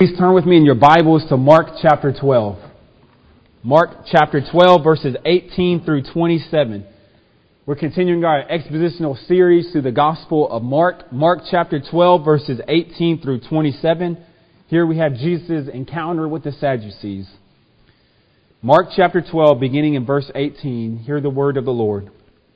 Please turn with me in your Bibles to Mark chapter 12. Mark chapter 12, verses 18 through 27. We're continuing our expositional series through the Gospel of Mark. Mark chapter 12, verses 18 through 27. Here we have Jesus' encounter with the Sadducees. Mark chapter 12, beginning in verse 18. Hear the word of the Lord.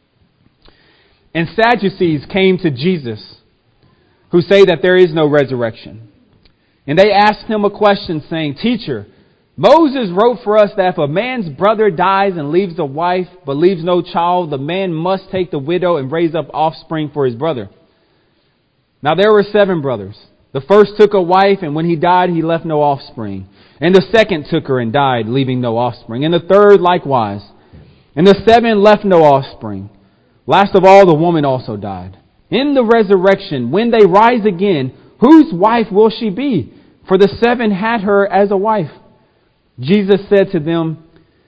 And Sadducees came to Jesus, who say that there is no resurrection. And they asked him a question, saying, Teacher, Moses wrote for us that if a man's brother dies and leaves a wife, but leaves no child, the man must take the widow and raise up offspring for his brother. Now there were 7 brothers. The first took a wife, and when he died, he left no offspring. And the second took her and died, leaving no offspring. And the third likewise. And the 7 left no offspring. Last of all, the woman also died. In the resurrection, when they rise again, whose wife will she be? For the 7 had her as a wife. Jesus said to them,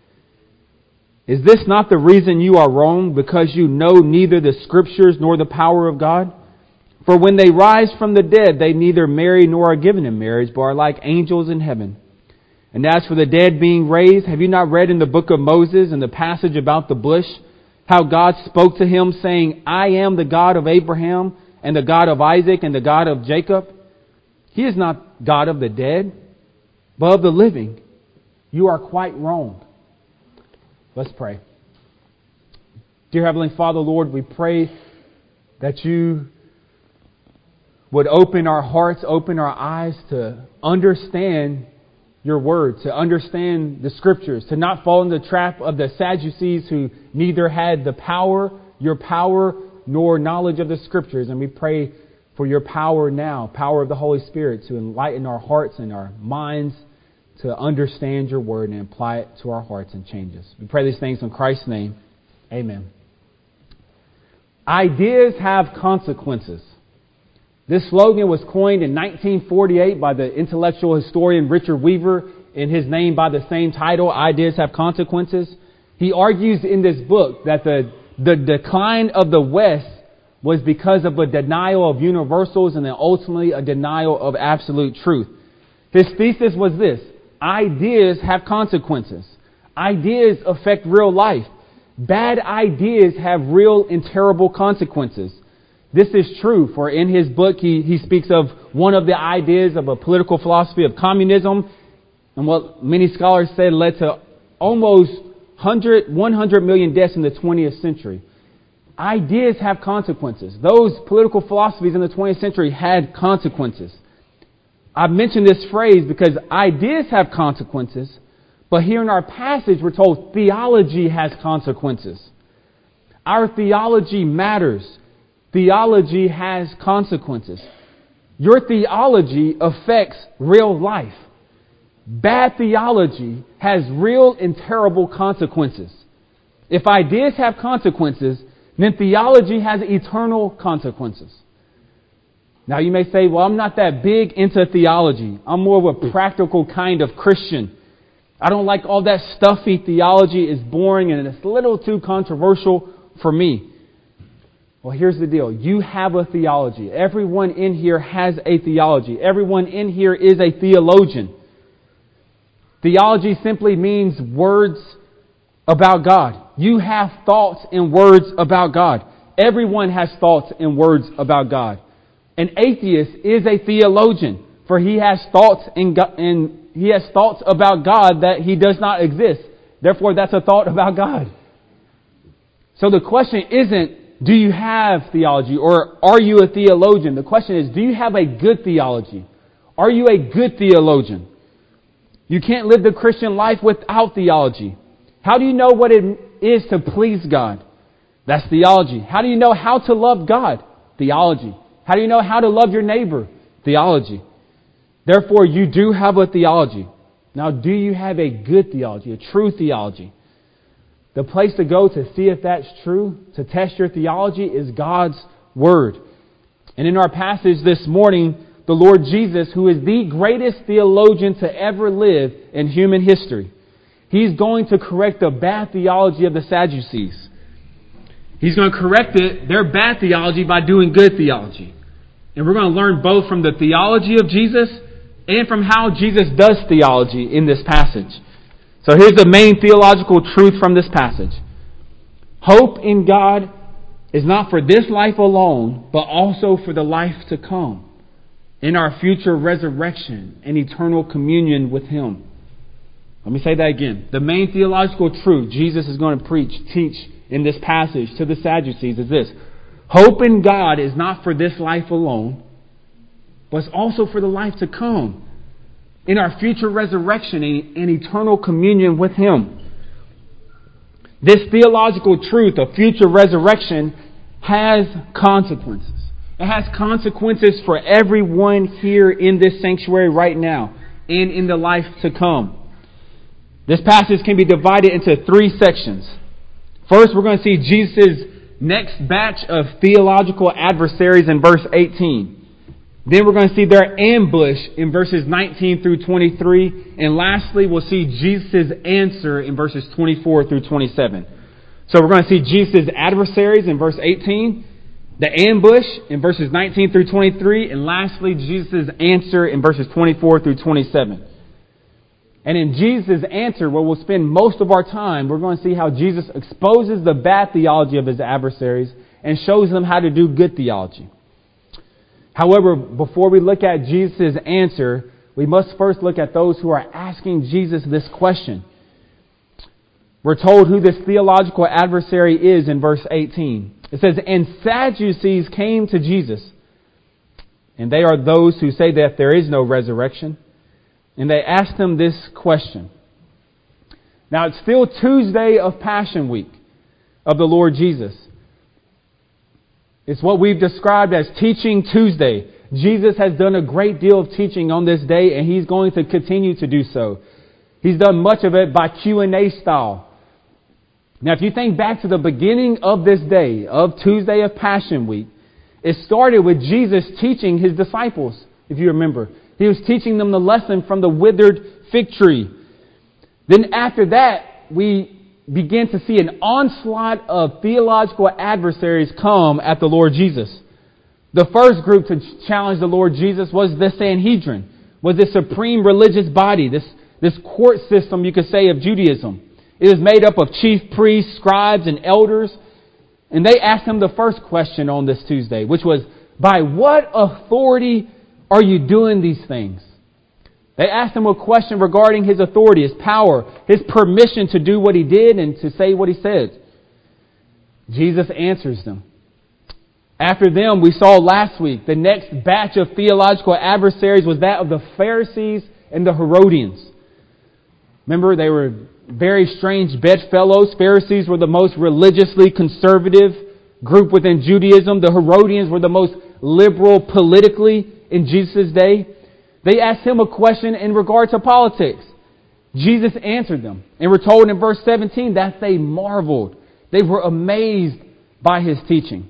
Is this not the reason you are wrong, because you know neither the Scriptures nor the power of God? For when they rise from the dead, they neither marry nor are given in marriage, but are like angels in heaven. And as for the dead being raised, have you not read in the book of Moses, in the passage about the bush, how God spoke to him, saying, I am the God of Abraham, and the God of Isaac, and the God of Jacob? He is not God of the dead, but of the living. You are quite wrong. Let's pray. Dear Heavenly Father, Lord, we pray that you would open our hearts, open our eyes to understand your word, to understand the Scriptures, to not fall in the trap of the Sadducees who neither had the power, your power, nor knowledge of the Scriptures. And we pray for your power now, power of the Holy Spirit, to enlighten our hearts and our minds to understand your word and apply it to our hearts and change us. We pray these things in Christ's name. Amen. Ideas have consequences. This slogan was coined in 1948 by the intellectual historian Richard Weaver in his name by the same title, Ideas Have Consequences. He argues in this book that the decline of the West was because of a denial of universals and then ultimately a denial of absolute truth. His thesis was this: ideas have consequences. Ideas affect real life. Bad ideas have real and terrible consequences. This is true, for in his book he speaks of one of the ideas of a political philosophy of communism, and what many scholars said led to almost 100 million deaths in the 20th century. Ideas have consequences. Those political philosophies in the 20th century had consequences. I've mentioned this phrase because ideas have consequences, but here in our passage we're told theology has consequences. Our theology matters. Theology has consequences. Your theology affects real life. Bad theology has real and terrible consequences. If ideas have consequences, then theology has eternal consequences. Now you may say, well, I'm not that big into theology. I'm more of a practical kind of Christian. I don't like all that stuffy theology. It's boring and it's a little too controversial for me. Well, here's the deal. You have a theology. Everyone in here has a theology. Everyone in here is a theologian. Theology simply means words about God. You have thoughts and words about God. Everyone has thoughts and words about God. An atheist is a theologian, for he has thoughts and he has thoughts about God that he does not exist. Therefore, that's a thought about God. So the question isn't, do you have theology or are you a theologian? The question is, do you have a good theology? Are you a good theologian? You can't live the Christian life without theology. How do you know what it is to please God? That's theology. How do you know how to love God? Theology. How do you know how to love your neighbor? Theology. Therefore, you do have a theology. Now, do you have a good theology, a true theology? The place to go to see if that's true, to test your theology, is God's Word. And in our passage this morning, the Lord Jesus, who is the greatest theologian to ever live in human history, He's going to correct the bad theology of the Sadducees. He's going to correct their bad theology by doing good theology. And we're going to learn both from the theology of Jesus and from how Jesus does theology in this passage. So here's the main theological truth from this passage. Hope in God is not for this life alone, but also for the life to come, in our future resurrection and eternal communion with Him. Let me say that again. The main theological truth Jesus is going to teach in this passage to the Sadducees is this. Hope in God is not for this life alone, but it's also for the life to come, in our future resurrection and eternal communion with Him. This theological truth of future resurrection has consequences. It has consequences for everyone here in this sanctuary right now and in the life to come. This passage can be divided into 3 sections. First, we're going to see Jesus' next batch of theological adversaries in verse 18. Then we're going to see their ambush in verses 19 through 23. And lastly, we'll see Jesus' answer in verses 24 through 27. So we're going to see Jesus' adversaries in verse 18, the ambush in verses 19 through 23, and lastly, Jesus' answer in verses 24 through 27. And in Jesus' answer, where we'll spend most of our time, we're going to see how Jesus exposes the bad theology of His adversaries and shows them how to do good theology. However, before we look at Jesus' answer, we must first look at those who are asking Jesus this question. We're told who this theological adversary is in verse 18. It says, and Sadducees came to Jesus. And they are those who say that there is no resurrection. And they asked Him this question. Now, it's still Tuesday of Passion Week of the Lord Jesus. It's what we've described as Teaching Tuesday. Jesus has done a great deal of teaching on this day, and He's going to continue to do so. He's done much of it by Q&A style. Now, if you think back to the beginning of this day, of Tuesday of Passion Week, it started with Jesus teaching His disciples, if you remember. He was teaching them the lesson from the withered fig tree. Then after that, we begin to see an onslaught of theological adversaries come at the Lord Jesus. The first group to challenge the Lord Jesus was the Sanhedrin, was the supreme religious body, this court system, you could say, of Judaism. It was made up of chief priests, scribes, and elders. And they asked Him the first question on this Tuesday, which was, by what authority are you doing these things? They asked Him a question regarding His authority, His power, His permission to do what He did and to say what He said. Jesus answers them. After them, we saw last week, the next batch of theological adversaries was that of the Pharisees and the Herodians. Remember, they were very strange bedfellows. Pharisees were the most religiously conservative group within Judaism. The Herodians were the most liberal politically in Jesus' day. They asked Him a question in regard to politics. Jesus answered them. And we're told in verse 17 that they marveled. They were amazed by His teaching.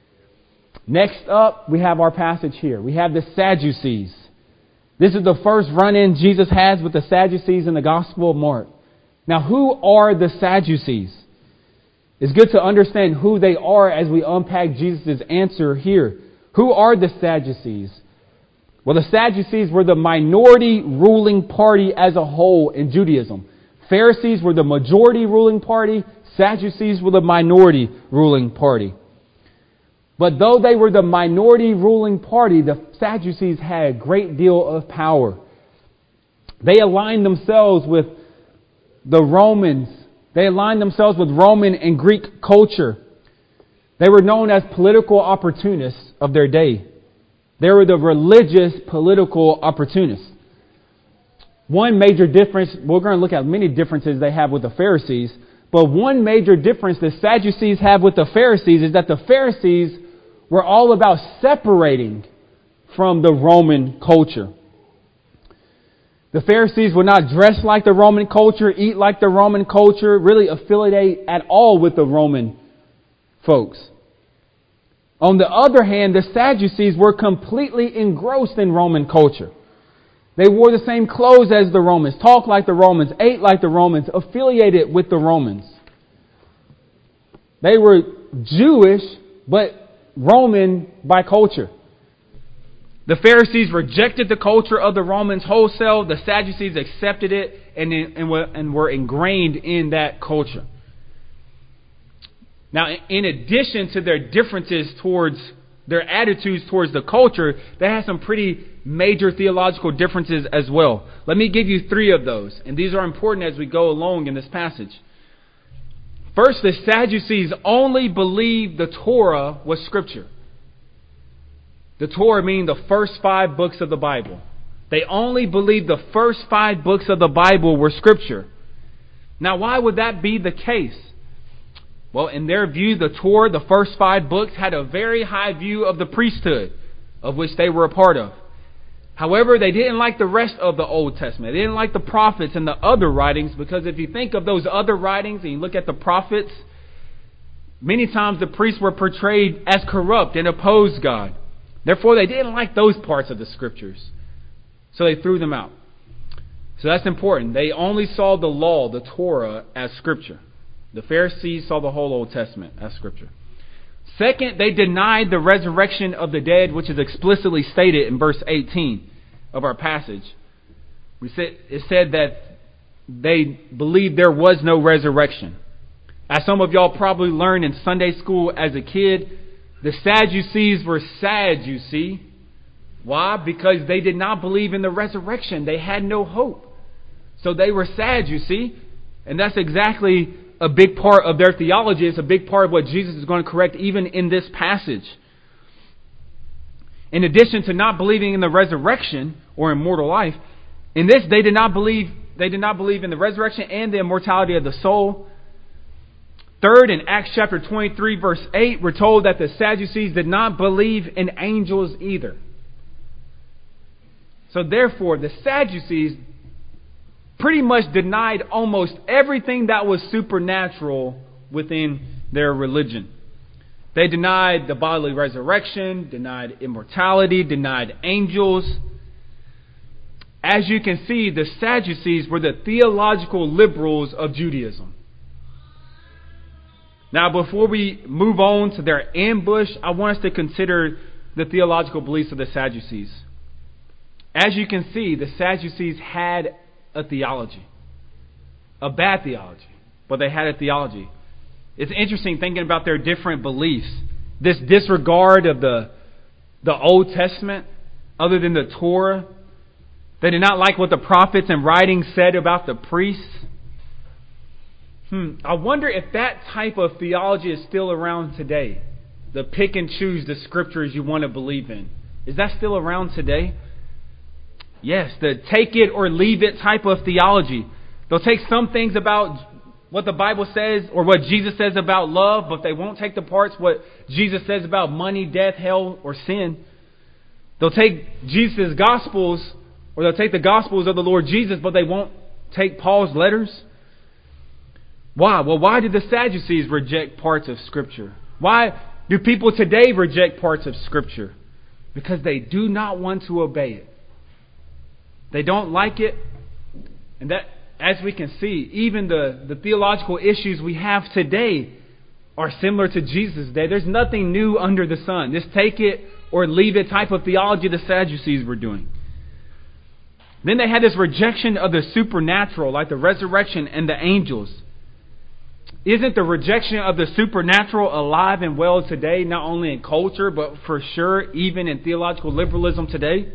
Next up, we have our passage here. We have the Sadducees. This is the first run-in Jesus has with the Sadducees in the Gospel of Mark. Now, who are the Sadducees? It's good to understand who they are as we unpack Jesus' answer here. Who are the Sadducees? Well, the Sadducees were the minority ruling party as a whole in Judaism. Pharisees were the majority ruling party. Sadducees were the minority ruling party. But though they were the minority ruling party, the Sadducees had a great deal of power. They aligned themselves with the Romans. They aligned themselves with Roman and Greek culture. They were known as political opportunists of their day. They were the religious political opportunists. One major difference, we're going to look at many differences they have with the Pharisees, but one major difference the Sadducees have with the Pharisees is that the Pharisees were all about separating from the Roman culture. The Pharisees would not dress like the Roman culture, eat like the Roman culture, really affiliate at all with the Roman folks. On the other hand, the Sadducees were completely engrossed in Roman culture. They wore the same clothes as the Romans, talked like the Romans, ate like the Romans, affiliated with the Romans. They were Jewish, but Roman by culture. The Pharisees rejected the culture of the Romans wholesale. The Sadducees accepted it and were ingrained in that culture. Now, in addition to their differences towards their attitudes towards the culture, they had some pretty major theological differences as well. Let me give you 3 of those, and these are important as we go along in this passage. First, the Sadducees only believed the Torah was Scripture. The Torah meaning the first 5 books of the Bible. They only believed the first 5 books of the Bible were Scripture. Now, why would that be the case? Well, in their view, the Torah, the first 5 books, had a very high view of the priesthood, of which they were a part of. However, they didn't like the rest of the Old Testament. They didn't like the prophets and the other writings, because if you think of those other writings and you look at the prophets, many times the priests were portrayed as corrupt and opposed God. Therefore, they didn't like those parts of the Scriptures. So they threw them out. So that's important. They only saw the law, the Torah, as Scripture. The Pharisees saw the whole Old Testament as Scripture. Second, they denied the resurrection of the dead, which is explicitly stated in verse 18 of our passage. It said that they believed there was no resurrection. As some of y'all probably learned in Sunday school as a kid, the Sadducees were sad, you see. Why? Because they did not believe in the resurrection. They had no hope. So they were sad, you see. And that's exactly a big part of their theology. It's a big part of what Jesus is going to correct even in this passage. In addition to not believing in the resurrection or immortal life, in this they did not believe in the resurrection and the immortality of the soul. Third, in Acts chapter 23 verse 8, we're told that the Sadducees did not believe in angels either. So therefore, the Sadducees pretty much denied almost everything that was supernatural within their religion. They denied the bodily resurrection, denied immortality, denied angels. As you can see, the Sadducees were the theological liberals of Judaism. Now, before we move on to their ambush, I want us to consider the theological beliefs of the Sadducees. As you can see, the Sadducees had a theology. A bad theology, but they had a theology. It's interesting thinking about their different beliefs. This disregard of the Old Testament, other than the Torah. They did not like what the prophets and writings said about the priests. I wonder if that type of theology is still around today. The pick and choose the scriptures you want to believe in. Is that still around today? Yes, the take it or leave it type of theology. They'll take some things about what the Bible says or what Jesus says about love, but they won't take the parts what Jesus says about money, death, hell, or sin. They'll take Jesus' Gospels, or they'll take the Gospels of the Lord Jesus, but they won't take Paul's letters. Why? Well, why did the Sadducees reject parts of Scripture? Why do people today reject parts of Scripture? Because they do not want to obey it. They don't like it. And that, as we can see, even the theological issues we have today are similar to Jesus' day. There's nothing new under the sun. This take it or leave it type of theology the Sadducees were doing. Then they had this rejection of the supernatural, like the resurrection and the angels. Isn't the rejection of the supernatural alive and well today, not only in culture, but for sure even in theological liberalism today?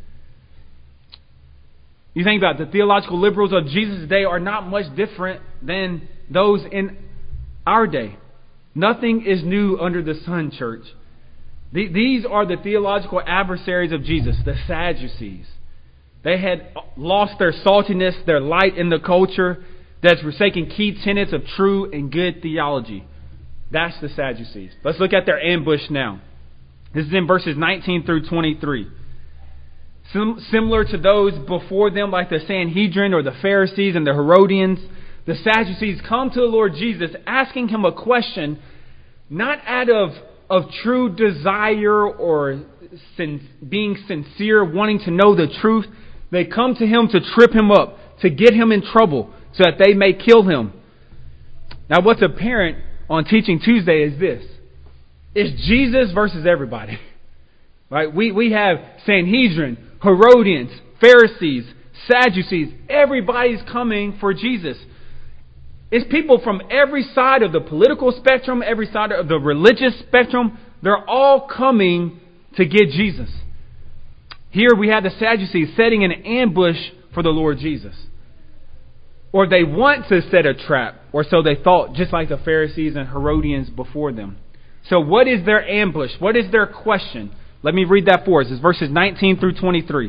You think about it, the theological liberals of Jesus' day are not much different than those in our day. Nothing is new under the sun, church. These are the theological adversaries of Jesus, the Sadducees. They had lost their saltiness, their light in the culture, that's forsaking key tenets of true and good theology. That's the Sadducees. Let's look at their ambush now. This is in verses 19 through 23. Similar to those before them, like the Sanhedrin or the Pharisees and the Herodians, the Sadducees come to the Lord Jesus asking him a question, not out of true desire or being sincere, wanting to know the truth. They come to him to trip him up, to get him in trouble, so that they may kill him. Now, what's apparent on Teaching Tuesday is this. It's Jesus versus everybody. Right? We have Sanhedrin, Herodians, Pharisees, Sadducees. Everybody's coming for Jesus. It's people from every side of the political spectrum, every side of the religious spectrum. They're all coming to get Jesus. Here we have the Sadducees setting an ambush for the Lord Jesus. Or they want to set a trap, or so they thought, just like the Pharisees and Herodians before them. So what is their ambush? What is their question? Let me read that for us. It's verses 19 through 23.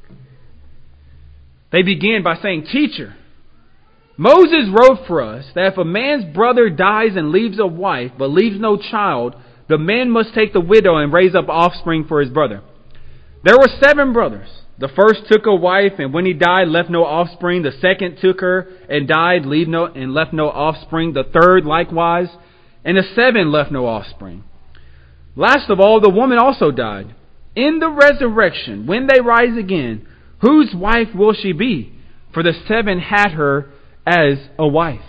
They begin by saying, "Teacher, Moses wrote for us that if a man's brother dies and leaves a wife, but leaves no child, the man must take the widow and raise up offspring for his brother. There were 7 brothers. The first took a wife, and when he died, left no offspring. The second took her and died, left no offspring. The third likewise, and the 7 left no offspring. Last of all, the woman also died. In the resurrection, when they rise again, whose wife will she be? For the 7 had her as a wife."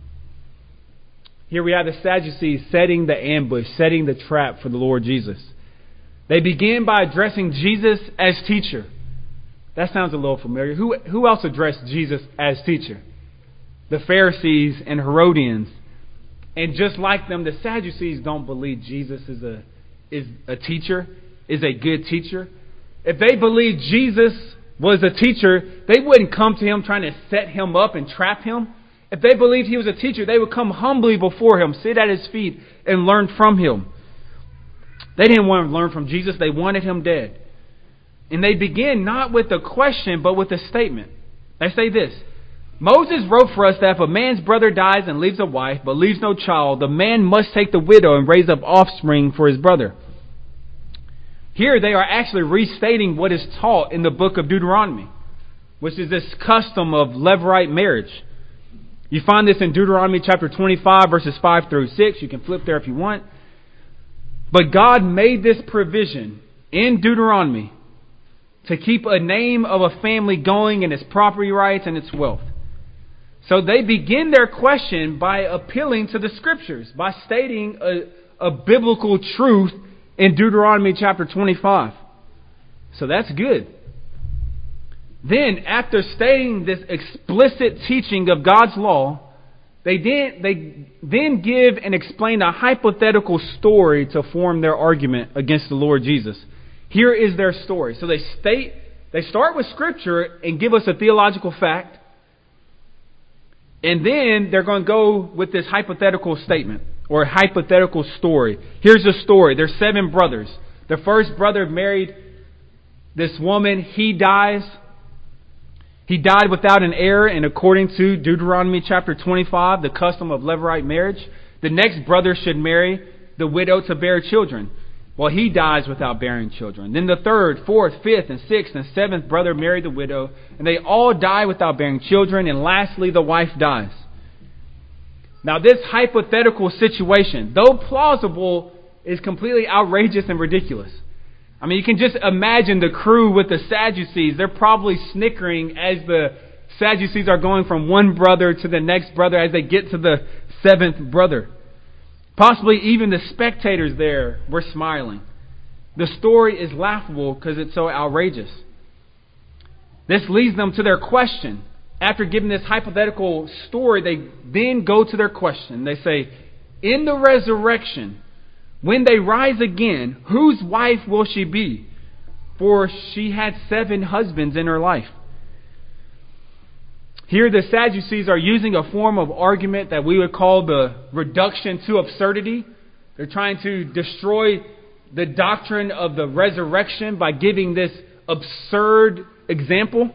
Here we have the Sadducees setting the ambush, setting the trap for the Lord Jesus. They begin by addressing Jesus as teacher. That sounds a little familiar. Who else addressed Jesus as teacher? The Pharisees and Herodians. And just like them, the Sadducees don't believe Jesus is a teacher, is a good teacher. If they believed Jesus was a teacher, they wouldn't come to him trying to set him up and trap him. If they believed he was a teacher, they would come humbly before him, sit at his feet, and learn from him. They didn't want to learn from Jesus. They wanted him dead. And they begin not with a question, but with a statement. They say this: "Moses wrote for us that if a man's brother dies and leaves a wife, but leaves no child, the man must take the widow and raise up offspring for his brother." Here they are actually restating what is taught in the book of Deuteronomy, which is this custom of Levirate marriage. You find this in Deuteronomy chapter 25, verses 5 through 6. You can flip there if you want. But God made this provision in Deuteronomy to keep a name of a family going and its property rights and its wealth. So they begin their question by appealing to the Scriptures, by stating a biblical truth in Deuteronomy chapter 25. So that's good. Then, after stating this explicit teaching of God's law, they then give and explain a hypothetical story to form their argument against the Lord Jesus. Here is their story. So they start with Scripture and give us a theological fact. And then they're going to go with this hypothetical statement or hypothetical story. Here's the story. There's 7 brothers. The first brother married this woman. He dies. He died without an heir, and according to Deuteronomy chapter 25, the custom of Levirate marriage, the next brother should marry the widow to bear children. Well, he dies without bearing children. Then the 3rd, 4th, 5th, and 6th, and 7th brother marry the widow, and they all die without bearing children, and lastly the wife dies. Now this hypothetical situation, though plausible, is completely outrageous and ridiculous. I mean, you can just imagine the crew with the Sadducees. They're probably snickering as the Sadducees are going from one brother to the next brother as they get to the 7th brother. Possibly even the spectators there were smiling. The story is laughable because it's so outrageous. This leads them to their question. After giving this hypothetical story, they then go to their question. They say, in the resurrection, when they rise again, whose wife will she be? For she had 7 husbands in her life. Here the Sadducees are using a form of argument that we would call the reduction to absurdity. They're trying to destroy the doctrine of the resurrection by giving this absurd example.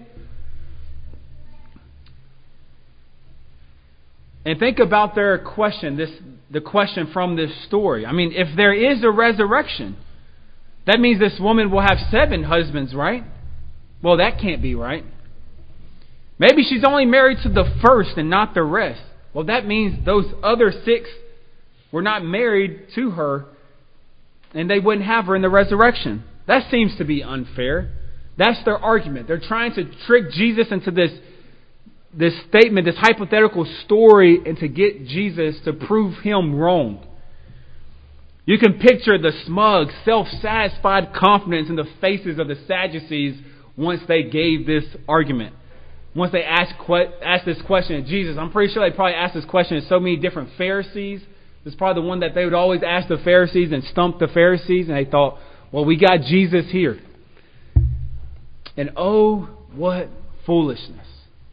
And think about their question, the question from this story. I mean, if there is a resurrection, that means this woman will have 7 husbands, right? Well, that can't be right. Maybe she's only married to the first and not the rest. Well, that means those other 6 were not married to her, and they wouldn't have her in the resurrection. That seems to be unfair. That's their argument. They're trying to trick Jesus into this statement, this hypothetical story, and to get Jesus to prove him wrong. You can picture the smug, self-satisfied confidence in the faces of the Sadducees once they gave this argument. Once they asked this question of Jesus. I'm pretty sure they probably asked this question to so many different Pharisees. This is probably the one that they would always ask the Pharisees and stump the Pharisees. And they thought, well, we got Jesus here. And oh, what foolishness.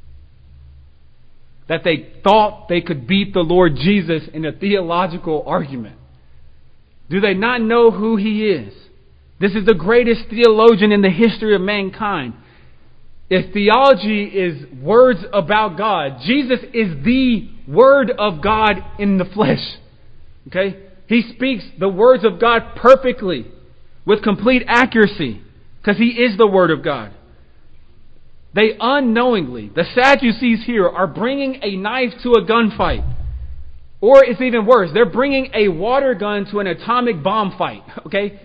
That they thought they could beat the Lord Jesus in a theological argument. Do they not know who He is? This is the greatest theologian in the history of mankind. If theology is words about God, Jesus is the Word of God in the flesh. Okay? He speaks the words of God perfectly, with complete accuracy, because He is the Word of God. They unknowingly, the Sadducees here, are bringing a knife to a gunfight. Or it's even worse, they're bringing a water gun to an atomic bomb fight. Okay?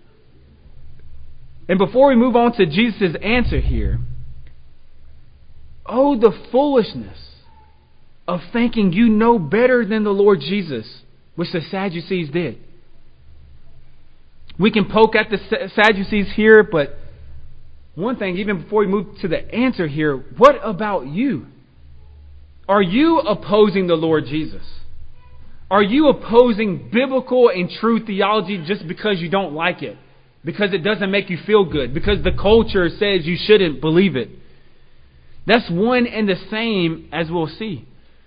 And before we move on to Jesus' answer here, oh, the foolishness of thinking you know better than the Lord Jesus, which the Sadducees did. We can poke at the Sadducees here, but one thing, even before we move to the answer here, what about you? Are you opposing the Lord Jesus? Are you opposing biblical and true theology just because you don't like it? Because it doesn't make you feel good? Because the culture says you shouldn't believe it? That's one and the same, as we'll see.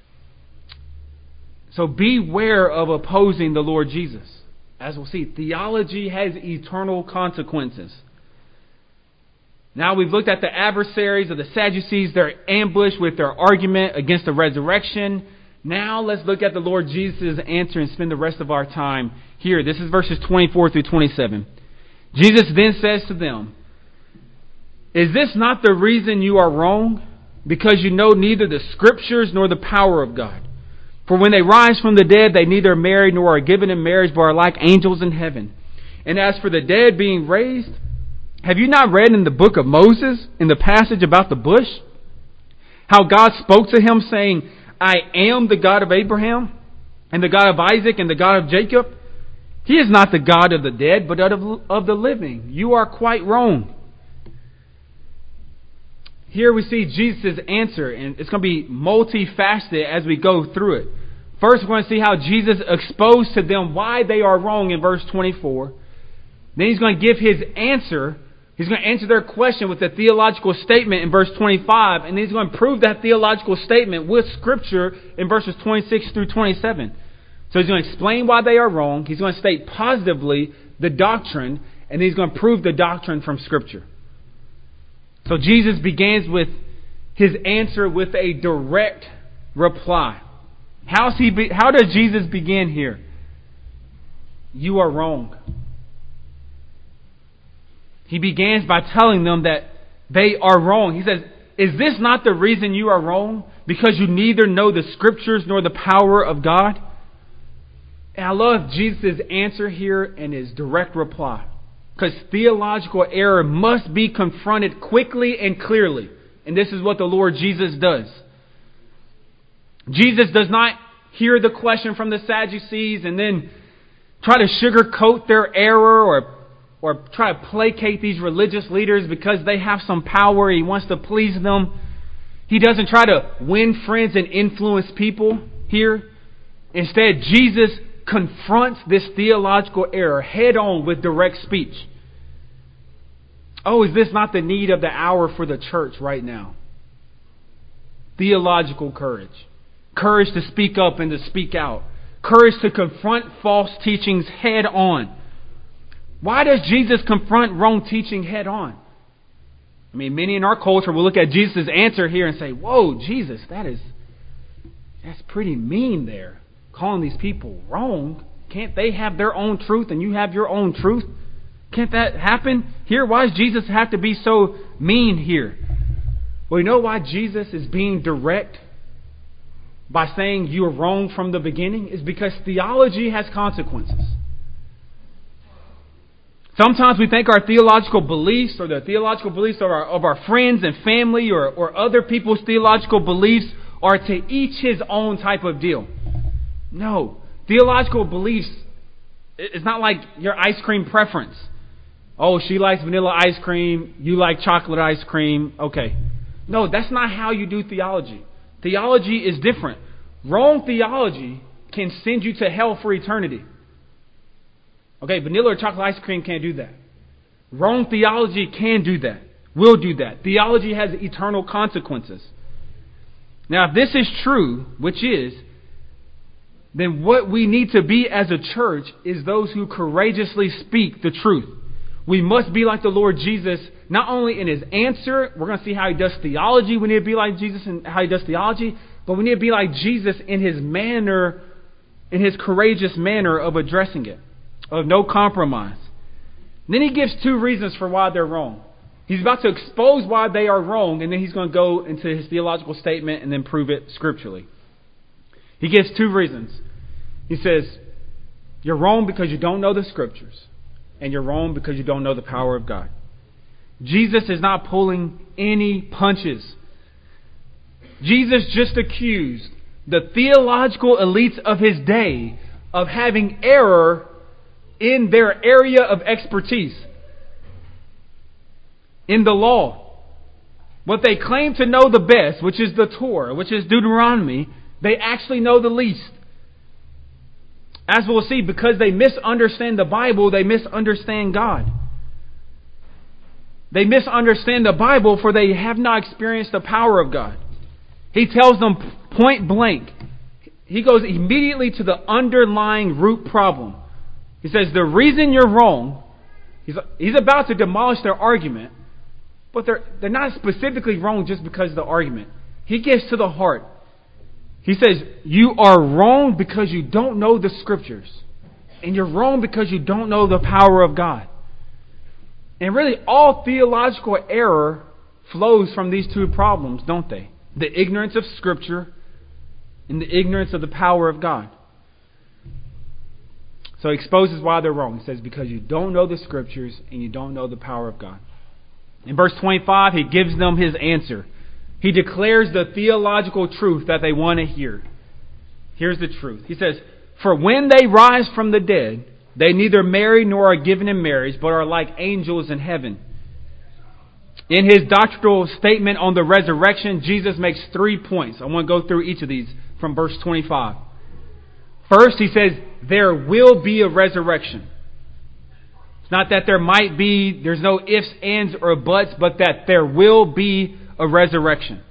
So beware of opposing the Lord Jesus. As we'll see, theology has eternal consequences. Now we've looked at the adversaries of the Sadducees, their ambush with their argument against the resurrection. Now let's look at the Lord Jesus' answer and spend the rest of our time here. This is verses 24 through 27. Jesus then says to them, "Is this not the reason you are wrong? Because you know neither the Scriptures nor the power of God. For when they rise from the dead, they neither marry nor are given in marriage, but are like angels in heaven. And as for the dead being raised, have you not read in the book of Moses, in the passage about the bush, how God spoke to him saying, 'I am the God of Abraham, and the God of Isaac, and the God of Jacob'? He is not the God of the dead, but of the living. You are quite wrong." Here we see Jesus' answer, and it's going to be multifaceted as we go through it. First, we're going to see how Jesus exposed to them why they are wrong in verse 24. Then He's going to give His answer. He's going to answer their question with a theological statement in verse 25, and then He's going to prove that theological statement with Scripture in verses 26 through 27. So He's going to explain why they are wrong. He's going to state positively the doctrine, and He's going to prove the doctrine from Scripture. So Jesus begins with His answer with a direct reply. How does Jesus begin here? You are wrong. He begins by telling them that they are wrong. He says, "Is this not the reason you are wrong? Because you neither know the Scriptures nor the power of God?" And I love Jesus' answer here and His direct reply. Because theological error must be confronted quickly and clearly. And this is what the Lord Jesus does. Jesus does not hear the question from the Sadducees and then try to sugarcoat their error or try to placate these religious leaders because they have some power. He wants to please them. He doesn't try to win friends and influence people here. Instead, Jesus confronts this theological error head on with direct speech. Oh, is this not the need of the hour for the church right now? Theological courage. Courage to speak up and to speak out. Courage to confront false teachings head on. Why does Jesus confront wrong teaching head on? I mean, many in our culture will look at Jesus' answer here and say, "Whoa, Jesus, that's pretty mean there. Calling these people wrong. Can't they have their own truth and you have your own truth? Can't that happen here? Why does Jesus have to be so mean here?" Well, you know why Jesus is being direct by saying you are wrong from the beginning? Is because theology has consequences. Sometimes we think our theological beliefs or the theological beliefs of our friends and family or other people's theological beliefs are to each his own type of deal. No. Theological beliefs, It's not like your ice cream preference. Oh, she likes vanilla ice cream. You like chocolate ice cream. Okay. No, that's not how you do theology. Theology is different. Wrong theology can send you to hell for eternity. Okay, vanilla or chocolate ice cream can't do that. Wrong theology can do that. Will do that. Theology has eternal consequences. Now, if this is true, which is, then what we need to be as a church is those who courageously speak the truth. We must be like the Lord Jesus, not only in His answer, we're going to see how He does theology, we need to be like Jesus in how He does theology, but we need to be like Jesus in His manner, in His courageous manner of addressing it, of no compromise. And then He gives two reasons for why they're wrong. He's about to expose why they are wrong, and then He's going to go into His theological statement and then prove it scripturally. He gives two reasons. He says, you're wrong because you don't know the Scriptures, and you're wrong because you don't know the power of God. Jesus is not pulling any punches. Jesus just accused the theological elites of His day of having error in their area of expertise. In the law. What they claim to know the best, which is the Torah, which is Deuteronomy, they actually know the least. As we'll see, because they misunderstand the Bible, they misunderstand God. They misunderstand the Bible for they have not experienced the power of God. He tells them point blank. He goes immediately to the underlying root problem. He says, the reason you're wrong, he's about to demolish their argument, but they're not specifically wrong just because of the argument. He gets to the heart. He says, you are wrong because you don't know the Scriptures. And you're wrong because you don't know the power of God. And really, all theological error flows from these two problems, don't they? The ignorance of Scripture and the ignorance of the power of God. So he exposes why they're wrong. He says, because you don't know the Scriptures and you don't know the power of God. In verse 25, he gives them his answer. He declares the theological truth that they want to hear. Here's the truth. He says, for when they rise from the dead, they neither marry nor are given in marriage, but are like angels in heaven. In his doctrinal statement on the resurrection, Jesus makes 3 points. I want to go through each of these from verse 25. First, he says, there will be a resurrection. It's not that there might be, there's no ifs, ands, or buts, but that there will be a resurrection.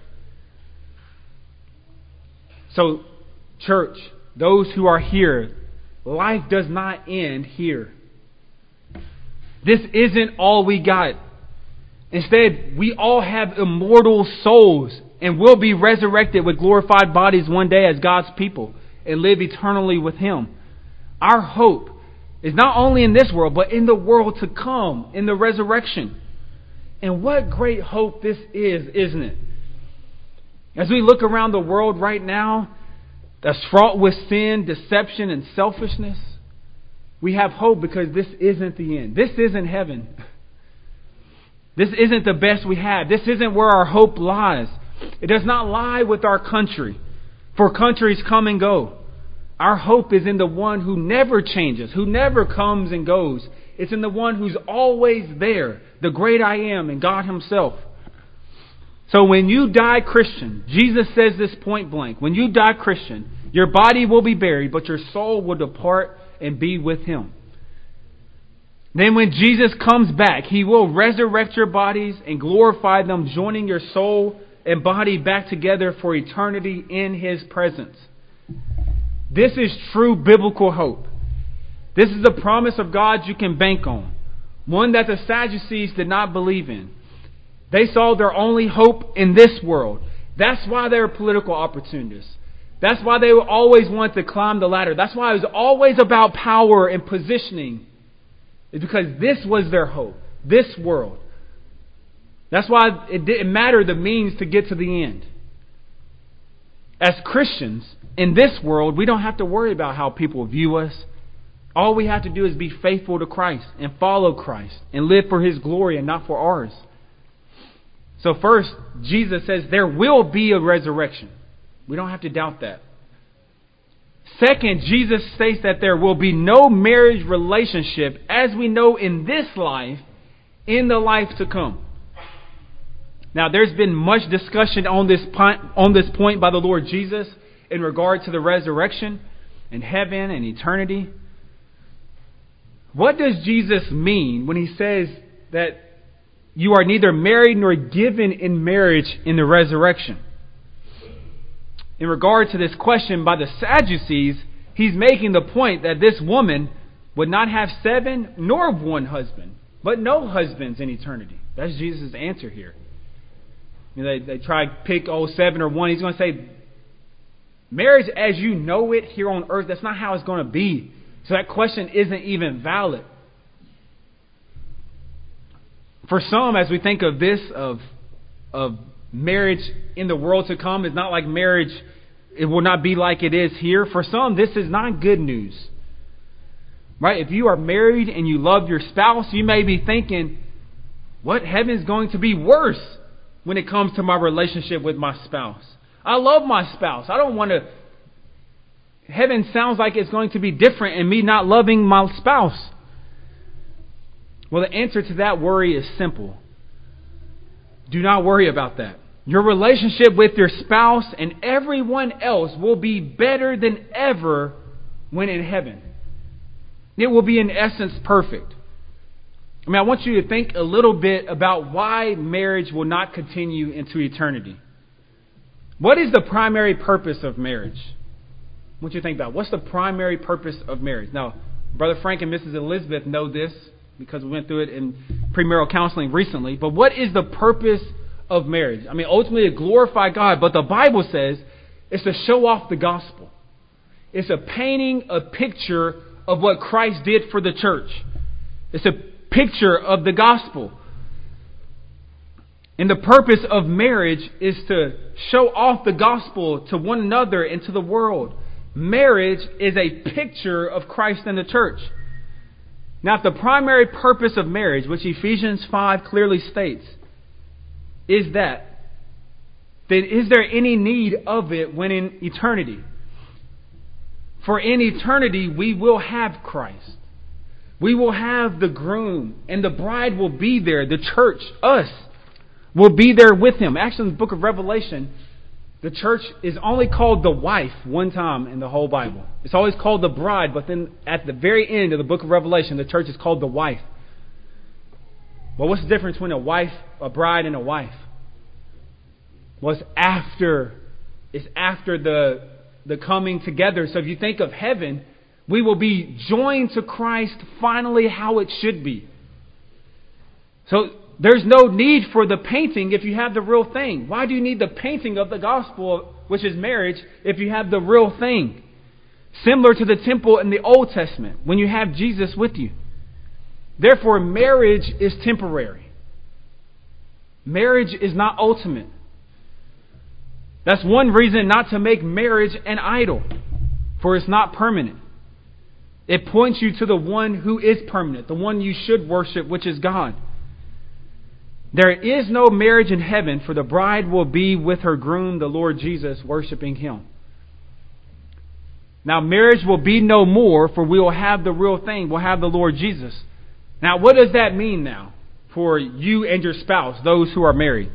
So, church, those who are here, life does not end here. This isn't all we got. Instead, we all have immortal souls and will be resurrected with glorified bodies one day as God's people and live eternally with Him. Our hope is not only in this world, but in the world to come, in the resurrection. And what great hope this is, isn't it? As we look around the world right now, that's fraught with sin, deception, and selfishness, we have hope because this isn't the end. This isn't heaven. This isn't the best we have. This isn't where our hope lies. It does not lie with our country, for countries come and go. Our hope is in the one who never changes, who never comes and goes. It's in the one who's always there, the great I am, and God Himself. So when you die Christian, Jesus says this point blank, when you die Christian, your body will be buried, but your soul will depart and be with Him. Then when Jesus comes back, He will resurrect your bodies and glorify them, joining your soul and body back together for eternity in His presence. This is true biblical hope. This is a promise of God you can bank on. One that the Sadducees did not believe in. They saw their only hope in this world. That's why they were political opportunists. That's why they always wanted to climb the ladder. That's why it was always about power and positioning. It's because this was their hope. This world. That's why it didn't matter the means to get to the end. As Christians, in this world, we don't have to worry about how people view us. All we have to do is be faithful to Christ and follow Christ and live for His glory and not for ours. So first, Jesus says there will be a resurrection. We don't have to doubt that. Second, Jesus states that there will be no marriage relationship as we know in this life, in the life to come. Now, there's been much discussion on this point by the Lord Jesus in regard to the resurrection and heaven and eternity. What does Jesus mean when he says that you are neither married nor given in marriage in the resurrection? In regard to this question by the Sadducees, he's making the point that this woman would not have 7 nor 1 husband, but no husbands in eternity. That's Jesus' answer here. You know, they try to pick 7 or 1. He's going to say, marriage as you know it here on earth, that's not how it's going to be. So that question isn't even valid. For some, as we think of this, of marriage in the world to come, is not like marriage, it will not be like it is here. For some, this is not good news. Right? If you are married and you love your spouse, you may be thinking, what heaven is going to be worse when it comes to my relationship with my spouse? I love my spouse. I don't want to. Heaven sounds like it's going to be different in me not loving my spouse. Well, the answer to that worry is simple. Do not worry about that. Your relationship with your spouse and everyone else will be better than ever when in heaven. It will be in essence perfect. I mean, I want you to think a little bit about why marriage will not continue into eternity. What is the primary purpose of marriage? I want you to think about what's the primary purpose of marriage. Now, Brother Frank and Mrs. Elizabeth know this because we went through it in premarital counseling recently. But what is the purpose of marriage? I mean, ultimately to glorify God, but the Bible says it's to show off the gospel. It's a painting a picture of what Christ did for the church. It's a picture of the gospel. And the purpose of marriage is to show off the gospel to one another and to the world. Marriage is a picture of Christ and the church. Now, if the primary purpose of marriage, which Ephesians 5 clearly states, is that, then is there any need of it when in eternity? For in eternity, we will have Christ. We will have the groom, and the bride will be there. The church, us, will be there with him. Actually, in the book of Revelation, the church is only called the wife one time in the whole Bible. It's always called the bride, but then at the very end of the book of Revelation, the church is called the wife. Well, what's the difference between a bride and a wife? Well, it's after the coming together. So if you think of heaven, we will be joined to Christ finally how it should be. So there's no need for the painting if you have the real thing. Why do you need the painting of the gospel, which is marriage, if you have the real thing? Similar to the temple in the Old Testament, when you have Jesus with you. Therefore, marriage is temporary. Marriage is not ultimate. That's one reason not to make marriage an idol, for it's not permanent. It points you to the one who is permanent, the one you should worship, which is God. There is no marriage in heaven, for the bride will be with her groom, the Lord Jesus, worshiping him. Now, marriage will be no more, for we will have the real thing. We'll have the Lord Jesus. Now, what does that mean now for you and your spouse, those who are married?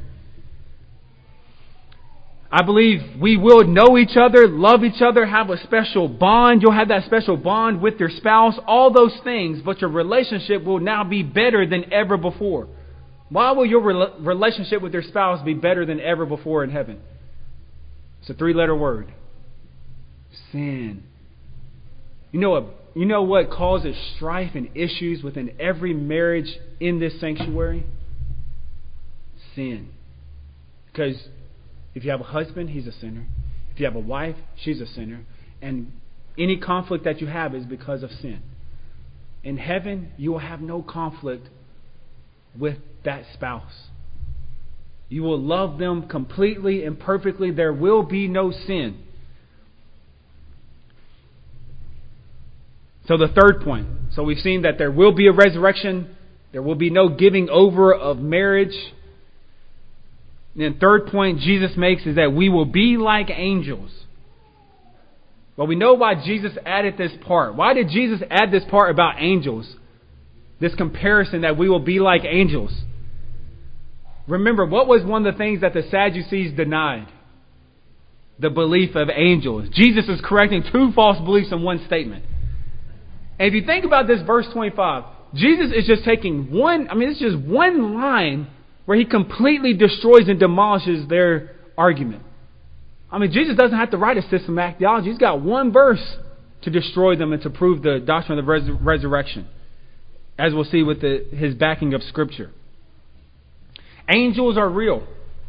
I believe we will know each other, love each other, have a special bond. You'll have that special bond with your spouse, all those things, but your relationship will now be better than ever before. Why will your relationship with your spouse be better than ever before in heaven? It's a 3-letter word. Sin. You know what causes strife and issues within every marriage in this sanctuary? Sin. Because if you have a husband, he's a sinner. If you have a wife, she's a sinner. And any conflict that you have is because of sin. In heaven, you will have no conflict with that spouse. You will love them completely and perfectly. There will be no sin. So the third point. So we've seen that there will be a resurrection. There will be no giving over of marriage. And then third point Jesus makes is that we will be like angels. Well, we know why Jesus added this part. Why did Jesus add this part about angels? This comparison that we will be like angels. Remember, what was one of the things that the Sadducees denied? The belief of angels. Jesus is correcting two false beliefs in one statement. And if you think about this verse 25, Jesus is just taking it's just one line where he completely destroys and demolishes their argument. Jesus doesn't have to write a systematic theology. He's got one verse to destroy them and to prove the doctrine of the resurrection, as we'll see with his backing of Scripture. Angels are real.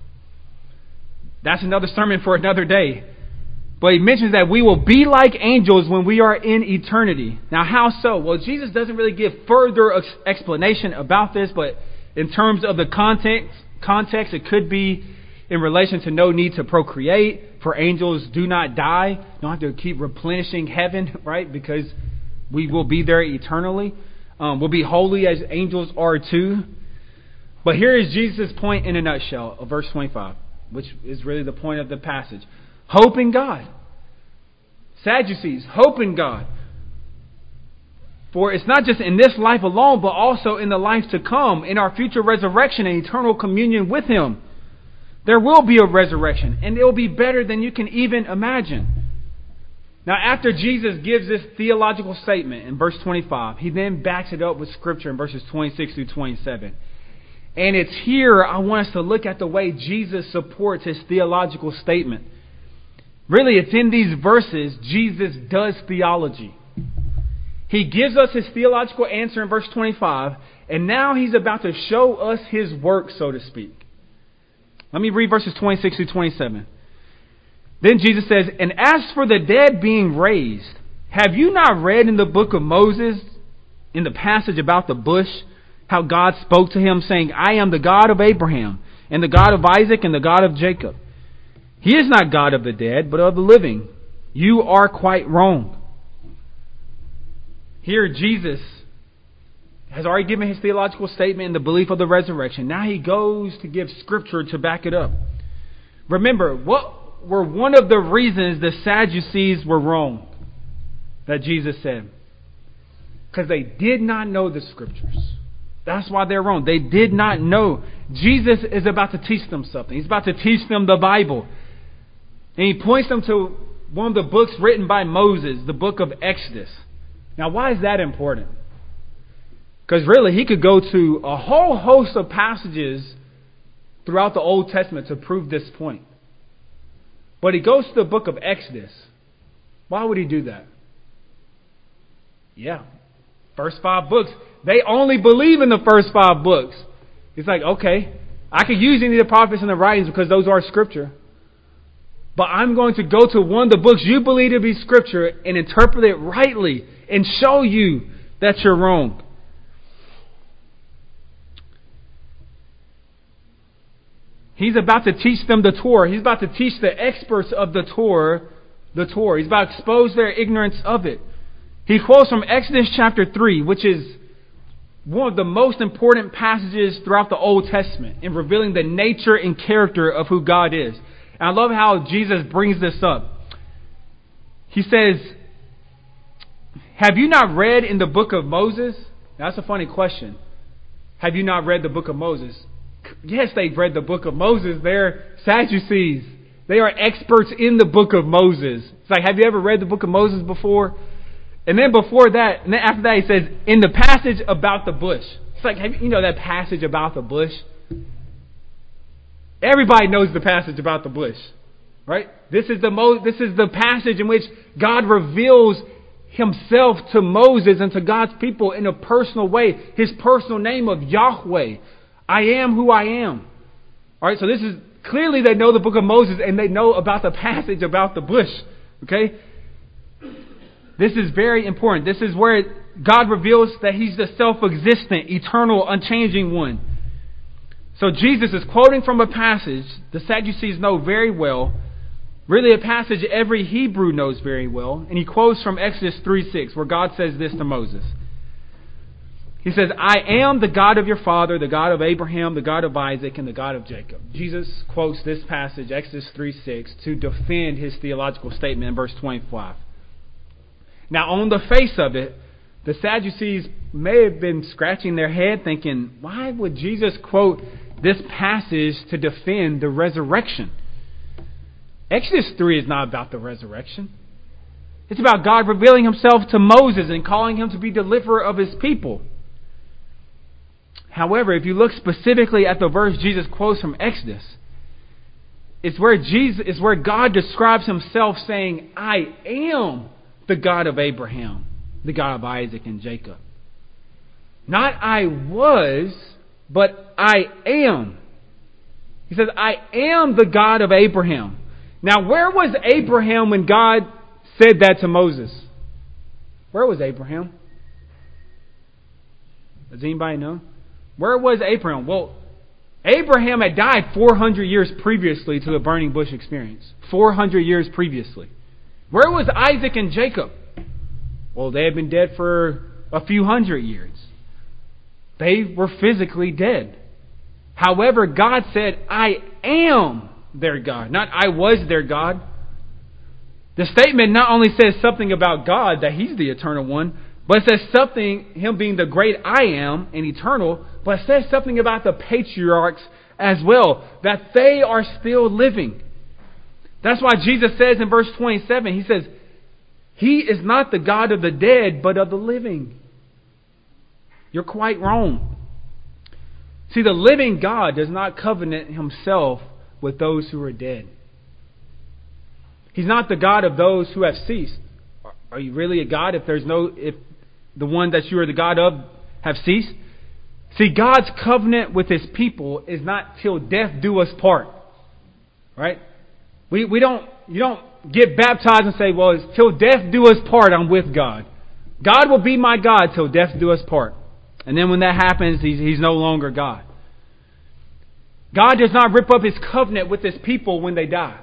That's another sermon for another day. But he mentions that we will be like angels when we are in eternity. Now, how so? Well, Jesus doesn't really give further explanation about this, but in terms of the context, it could be in relation to no need to procreate. For angels do not die. Don't have to keep replenishing heaven, right? Because we will be there eternally. We'll be holy as angels are too. But here is Jesus' point in a nutshell of verse 25, which is really the point of the passage. Hope in God. Sadducees, hope in God. For it's not just in this life alone, but also in the life to come, in our future resurrection and eternal communion with Him. There will be a resurrection, and it will be better than you can even imagine. Now, after Jesus gives this theological statement in verse 25, He then backs it up with Scripture in verses 26 through 27. And it's here I want us to look at the way Jesus supports His theological statement. Really, it's in these verses Jesus does theology. He gives us His theological answer in verse 25, and now He's about to show us His work, so to speak. Let me read verses 26 through 27. Then Jesus says, "And as for the dead being raised, have you not read in the book of Moses, in the passage about the bush, how God spoke to him, saying, I am the God of Abraham, and the God of Isaac, and the God of Jacob. He is not God of the dead, but of the living. You are quite wrong." Here Jesus has already given His theological statement in the belief of the resurrection. Now He goes to give Scripture to back it up. Remember, what were one of the reasons the Sadducees were wrong that Jesus said? Because they did not know the Scriptures. That's why they're wrong. They did not know. Jesus is about to teach them something. He's about to teach them the Bible. And He points them to one of the books written by Moses, the book of Exodus. Now, why is that important? Because really, He could go to a whole host of passages throughout the Old Testament to prove this point. But He goes to the book of Exodus. Why would He do that? Yeah, first 5 books. They only believe in the first 5 books. It's like, okay, I could use any of the prophets and the writings because those are Scripture. But I'm going to go to one of the books you believe to be Scripture and interpret it rightly and show you that you're wrong. He's about to teach them the Torah. He's about to teach the experts of the Torah. He's about to expose their ignorance of it. He quotes from Exodus chapter 3, which is one of the most important passages throughout the Old Testament in revealing the nature and character of who God is. And I love how Jesus brings this up. He says, have you not read in the book of Moses? Now, that's a funny question. Have you not read the book of Moses? Yes, they've read the book of Moses. They're Sadducees. They are experts in the book of Moses. It's like, have you ever read the book of Moses before? And then before that, and then after that, he says, in the passage about the bush. It's like, you know that passage about the bush? Everybody knows the passage about the bush, right? This is the passage in which God reveals Himself to Moses and to God's people in a personal way. His personal name of Yahweh. I am who I am. All right, so this is clearly they know the book of Moses and they know about the passage about the bush. Okay? This is very important. This is where God reveals that He's the self-existent, eternal, unchanging one. So Jesus is quoting from a passage the Sadducees know very well, really a passage every Hebrew knows very well, and He quotes from Exodus 3:6, where God says this to Moses. He says, I am the God of your father, the God of Abraham, the God of Isaac, and the God of Jacob. Jesus quotes this passage, Exodus 3:6, to defend His theological statement in verse 25. Now, on the face of it, the Sadducees may have been scratching their head thinking, why would Jesus quote this passage to defend the resurrection? Exodus 3 is not about the resurrection. It's about God revealing himself to Moses and calling him to be deliverer of his people. However, if you look specifically at the verse Jesus quotes from Exodus, it's where God describes himself saying, I am the God of Abraham, the God of Isaac and Jacob. Not I was, but I am. He says, I am the God of Abraham. Now, where was Abraham when God said that to Moses? Where was Abraham? Does anybody know? Where was Abraham? Well, Abraham had died 400 years previously to the burning bush experience. 400 years previously. Where was Isaac and Jacob? Well, they had been dead for a few hundred years. They were physically dead. However, God said, I am their God, not I was their God. The statement not only says something about God, that He's the eternal one, but it says something, Him being the great I am and eternal, but it says something about the patriarchs as well, that they are still living. That's why Jesus says in verse 27, He says, He is not the God of the dead, but of the living. You're quite wrong. See, the living God does not covenant Himself with those who are dead. He's not the God of those who have ceased. Are you really a God if the one that you are the God of have ceased? See, God's covenant with His people is not till death do us part. Right? You don't get baptized and say, well, it's till death do us part, I'm with God. God will be my God till death do us part. And then when that happens, He's no longer God. God does not rip up His covenant with His people when they die.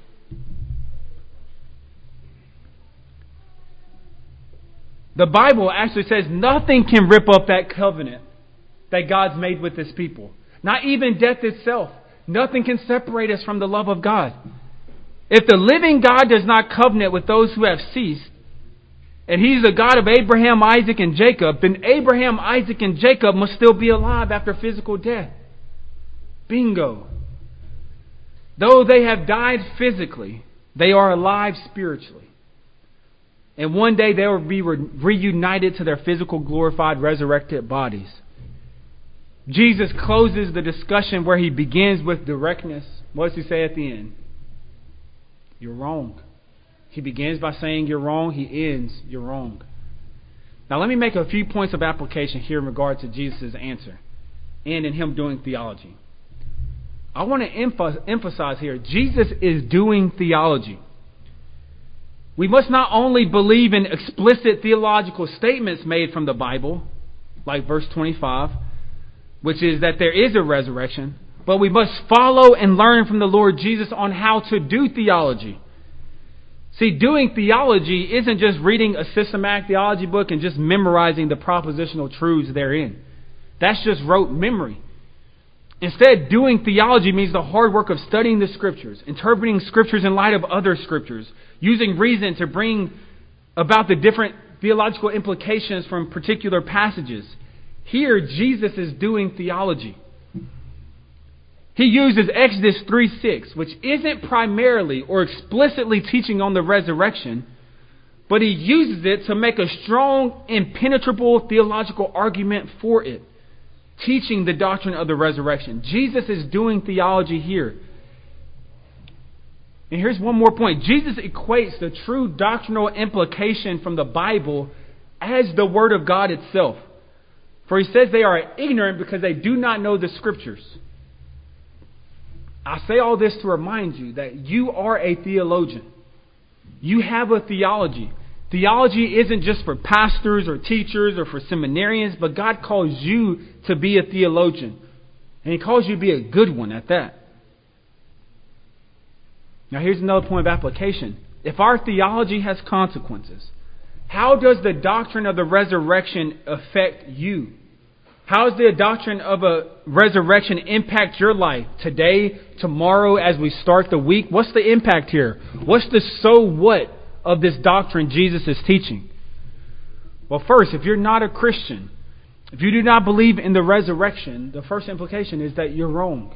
The Bible actually says nothing can rip up that covenant that God's made with His people. Not even death itself. Nothing can separate us from the love of God. If the living God does not covenant with those who have ceased, and He's the God of Abraham, Isaac, and Jacob, then Abraham, Isaac, and Jacob must still be alive after physical death. Bingo. Though they have died physically, they are alive spiritually. And one day they will be reunited to their physical, glorified, resurrected bodies. Jesus closes the discussion where He begins with directness. What does He say at the end? You're wrong. He begins by saying you're wrong. He ends, you're wrong. Now let me make a few points of application here in regard to Jesus' answer and in Him doing theology. I want to emphasize here, Jesus is doing theology. We must not only believe in explicit theological statements made from the Bible, like verse 25, which is that there is a resurrection, but we must follow and learn from the Lord Jesus on how to do theology. See, doing theology isn't just reading a systematic theology book and just memorizing the propositional truths therein. That's just rote memory. Instead, doing theology means the hard work of studying the Scriptures, interpreting Scriptures in light of other Scriptures, using reason to bring about the different theological implications from particular passages. Here, Jesus is doing theology. He uses Exodus 3:6, which isn't primarily or explicitly teaching on the resurrection, but He uses it to make a strong, impenetrable theological argument for it, teaching the doctrine of the resurrection. Jesus is doing theology here. And here's one more point. Jesus equates the true doctrinal implication from the Bible as the Word of God itself. For He says they are ignorant because they do not know the Scriptures. I say all this to remind you that you are a theologian. You have a theology. Theology isn't just for pastors or teachers or for seminarians, but God calls you to be a theologian. And He calls you to be a good one at that. Now here's another point of application. If our theology has consequences, how does the doctrine of the resurrection affect you? How does the doctrine of a resurrection impact your life today, tomorrow, as we start the week? What's the impact here? What's the so what of this doctrine Jesus is teaching? Well, first, if you're not a Christian, if you do not believe in the resurrection, the first implication is that you're wrong.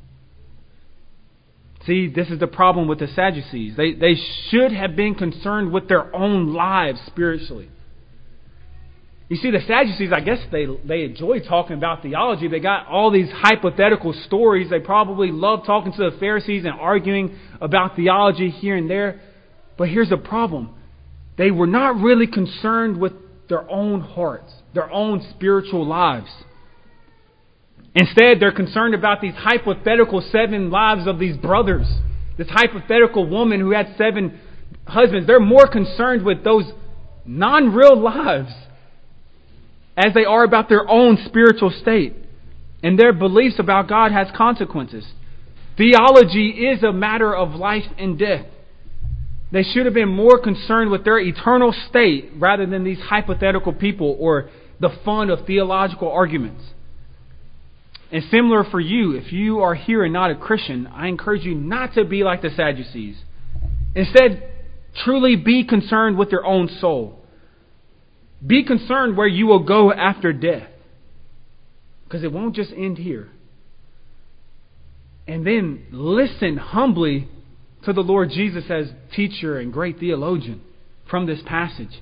See, this is the problem with the Sadducees. They should have been concerned with their own lives spiritually. You see, the Sadducees, I guess they enjoy talking about theology. They got all these hypothetical stories. They probably love talking to the Pharisees and arguing about theology here and there. But here's the problem. They were not really concerned with their own hearts, their own spiritual lives. Instead, they're concerned about these hypothetical 7 lives of these brothers. This hypothetical woman who had 7 husbands. They're more concerned with those non-real lives as they are about their own spiritual state. And their beliefs about God has consequences. Theology is a matter of life and death. They should have been more concerned with their eternal state rather than these hypothetical people or the fun of theological arguments. And similar for you, if you are here and not a Christian, I encourage you not to be like the Sadducees. Instead, truly be concerned with your own soul. Be concerned where you will go after death. Because it won't just end here. And then listen humbly to the Lord Jesus as teacher and great theologian from this passage.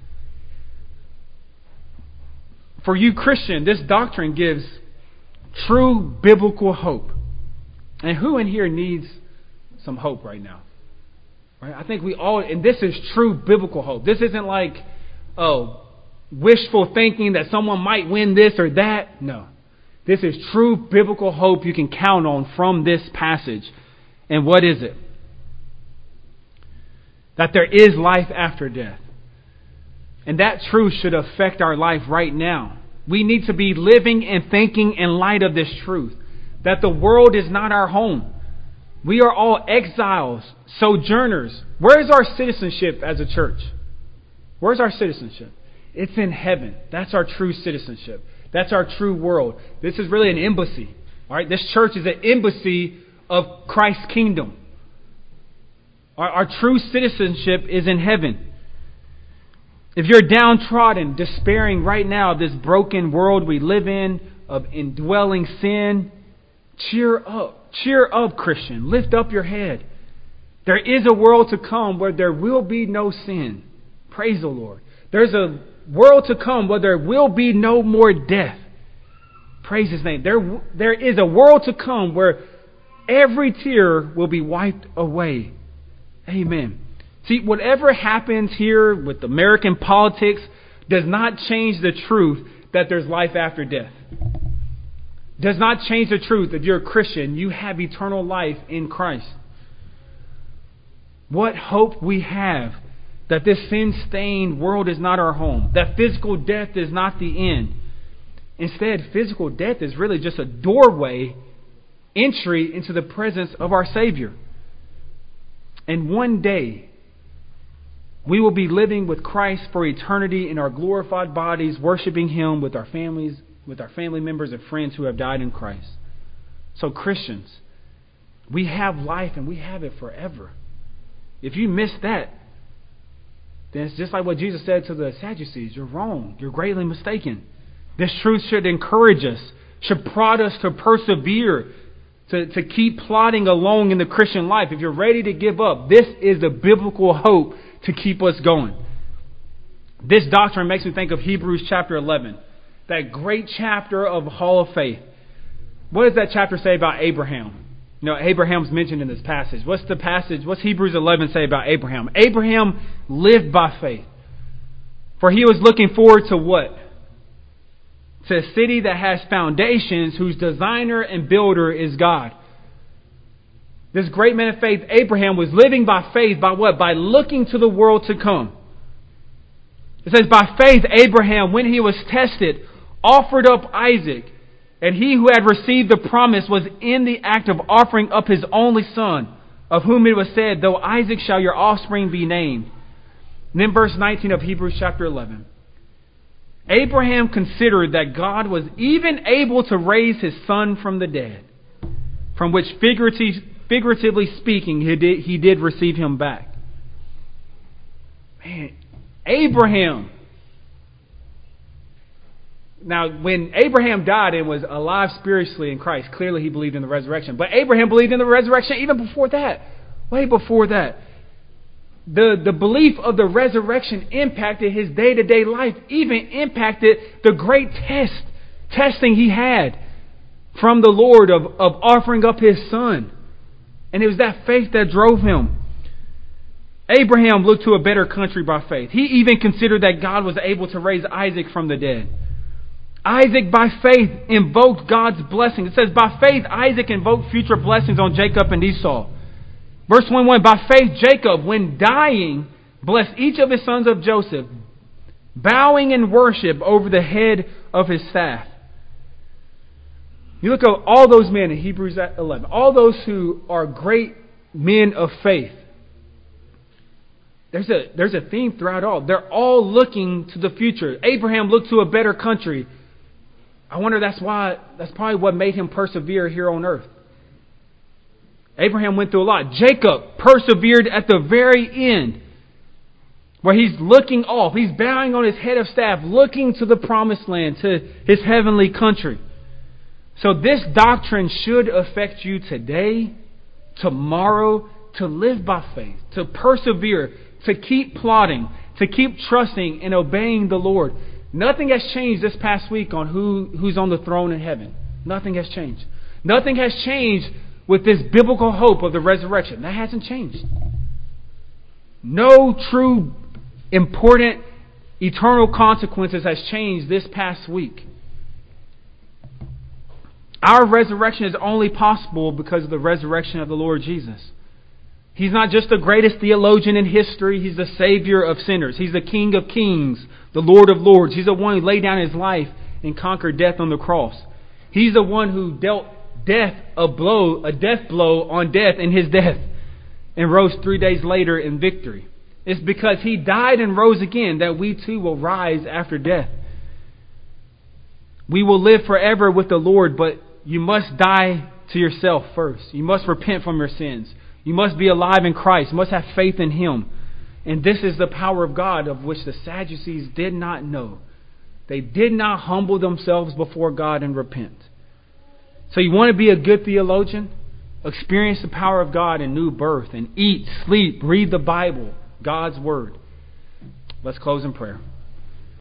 For you, Christian, this doctrine gives true biblical hope. And who in here needs some hope right now? Right? I think we all, and this is true biblical hope. This isn't like, wishful thinking that someone might win this or that. No. This is true biblical hope you can count on from this passage. And what is it? That there is life after death. And that truth should affect our life right now. We need to be living and thinking in light of this truth. That the world is not our home. We are all exiles, sojourners. Where is our citizenship as a church? Where's our citizenship? It's in heaven. That's our true citizenship. That's our true world. This is really an embassy. All right, this church is an embassy of Christ's kingdom. Our true citizenship is in heaven. If you're downtrodden, despairing right now of this broken world we live in, of indwelling sin, cheer up. Cheer up, Christian. Lift up your head. There is a world to come where there will be no sin. Praise the Lord. There's a world to come where there will be no more death. Praise His name. There is a world to come where every tear will be wiped away. Amen. See, whatever happens here with American politics does not change the truth that there's life after death. Does not change the truth that you're a Christian. You have eternal life in Christ. What hope we have that this sin-stained world is not our home. That physical death is not the end. Instead, physical death is really just a doorway, entry into the presence of our Savior. And one day, we will be living with Christ for eternity in our glorified bodies, worshiping Him with our families, with our family members and friends who have died in Christ. So Christians, we have life and we have it forever. If you miss that, then it's just like what Jesus said to the Sadducees. You're wrong. You're greatly mistaken. This truth should encourage us, should prod us to persevere, to keep plodding along in the Christian life. If you're ready to give up, this is the biblical hope to keep us going. This doctrine makes me think of Hebrews chapter 11, that great chapter of Hall of Faith. What does that chapter say about Abraham? You know, Abraham's mentioned in this passage. What's the passage? What's Hebrews 11 say about Abraham? Abraham lived by faith. For he was looking forward to what? To a city that has foundations, whose designer and builder is God. This great man of faith, Abraham, was living by faith. By what? By looking to the world to come. It says, by faith, Abraham, when he was tested, offered up Isaac. And he who had received the promise was in the act of offering up his only son, of whom it was said, though Isaac shall your offspring be named. And then verse 19 of Hebrews chapter 11. Abraham considered that God was even able to raise his son from the dead, from which figuratively speaking, he did receive him back. Man, Abraham, Now, when Abraham died and was alive spiritually in Christ, clearly he believed in the resurrection. But Abraham believed in the resurrection even before that. Way before that. The belief of the resurrection impacted his day-to-day life, even impacted the great testing he had from the Lord of offering up his son. And it was that faith that drove him. Abraham looked to a better country by faith. He even considered that God was able to raise Isaac from the dead. Isaac, by faith, invoked God's blessing. It says, by faith, Isaac invoked future blessings on Jacob and Esau. Verse 21, by faith, Jacob, when dying, blessed each of his sons of Joseph, bowing in worship over the head of his staff. You look at all those men in Hebrews 11, all those who are great men of faith. There's a theme throughout all. They're all looking to the future. Abraham looked to a better country. I wonder that's probably what made him persevere here on earth. Abraham went through a lot. Jacob persevered at the very end, where he's looking off. He's bowing on his head of staff, looking to the promised land, to his heavenly country. So this doctrine should affect you today, tomorrow, to live by faith, to persevere, to keep plodding, to keep trusting and obeying the Lord. Nothing has changed this past week on who's on the throne in heaven. Nothing has changed. Nothing has changed with this biblical hope of the resurrection. That hasn't changed. No true, important, eternal consequences has changed this past week. Our resurrection is only possible because of the resurrection of the Lord Jesus. He's not just the greatest theologian in history. He's the Savior of sinners. He's the King of kings, the Lord of lords. He's the one who laid down his life and conquered death on the cross. He's the one who dealt death a death blow on death in his death and rose 3 days later in victory. It's because he died and rose again that we too will rise after death. We will live forever with the Lord, but you must die to yourself first. You must repent from your sins. You must be alive in Christ. You must have faith in Him. And this is the power of God of which the Sadducees did not know. They did not humble themselves before God and repent. So you want to be a good theologian? Experience the power of God in new birth and eat, sleep, read the Bible, God's Word. Let's close in prayer.